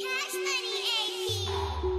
Cash Money AP.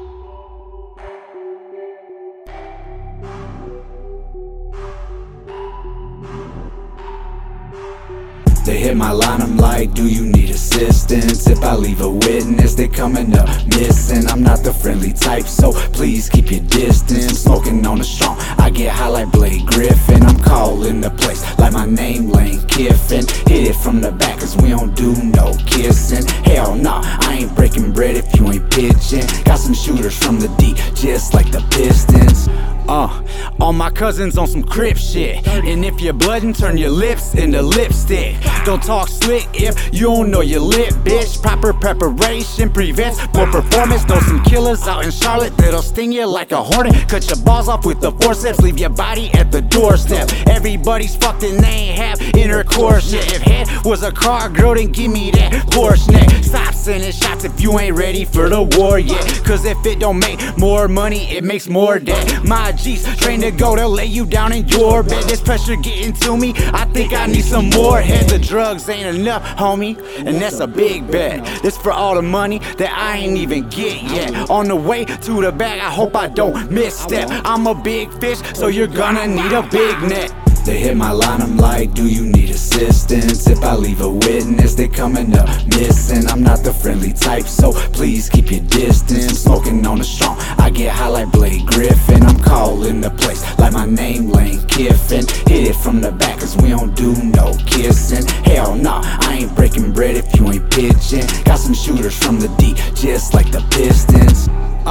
They hit my line, I'm like, do you need assistance? If I leave a witness, they coming up missing. I'm not the friendly type, so please keep your distance. Smoking on the strong, I get high like Blake Griffin. I'm calling the place like my name Lane Kiffin. Hit it from the back cause we don't do no kissing. Hell nah, I ain't breaking bread if you ain't pitching. Got some shooters from the D, just like the Pistons. All my cousins on some Crip shit. And if you're bloodin', turn your lips into lipstick. Don't talk slick if you don't know your lip, bitch. Proper preparation prevents poor performance. Know some killers out in Charlotte that'll sting you like a hornet. Cut your balls off with the forceps, leave your body at the doorstep. Everybody's fucked and they ain't have intercourse yet. If head was a car, girl, then give me that Porsche neck. Stop sending shots if you ain't ready for the war yet. Cause if it don't make more money, it makes more debt. My G's trained to go to lay you down in your bed. This pressure getting to me, I think I need some more head. The drugs ain't enough, homie, and that's a big bet. This for all the money that I ain't even get yet. On the way to the bag, I hope I don't misstep. I'm a big fish, so you're gonna need a big net. They hit my line, I'm like, do you need assistance? If I leave a witness, they coming up missing. I'm not the friendly type, so please keep your distance. Smoking on the strong, I get high like Blake Griffin. I'm calling the place like my name Lane Kiffin. Hit it from the back cause we don't do no kissing. Hell nah, I ain't breaking bread if you ain't pitching. Got some shooters from the D, just like the Pistons.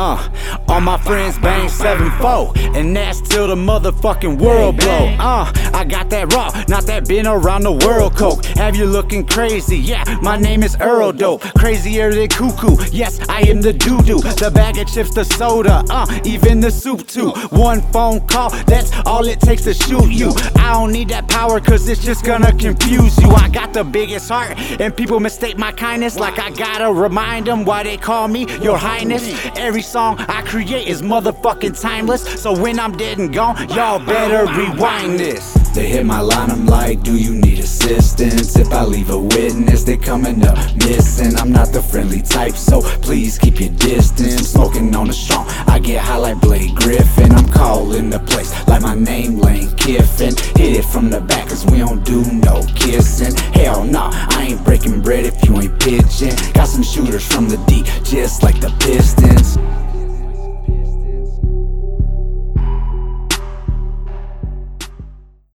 All my friends bang 7-4, and that's till the motherfucking world blow. I got that raw, not that been around the world coke. Have you looking crazy? Yeah, my name is Earl Dope. Crazier than cuckoo, yes, I am the doo-doo. The bag of chips, the soda, even the soup too. One phone call, that's all it takes to shoot you. I don't need that power cause it's just gonna confuse you. I got the biggest heart, and people mistake my kindness like I gotta remind them why they call me your highness. Every song I create is motherfucking timeless, so when I'm dead and gone, y'all better rewind this. They hit my line, I'm like, do you need assistance? If I leave a witness, they coming up missing. I'm not the friendly type, so please keep your distance. Smoking on the strong, I get high like Blake Griffin. I'm calling the place like my name Lane Kiffin. Hit it from the back cause we don't do no kissing. Hell nah, I ain't breaking bread if you ain't pitching. Got some shooters from the D, just like the Pistons.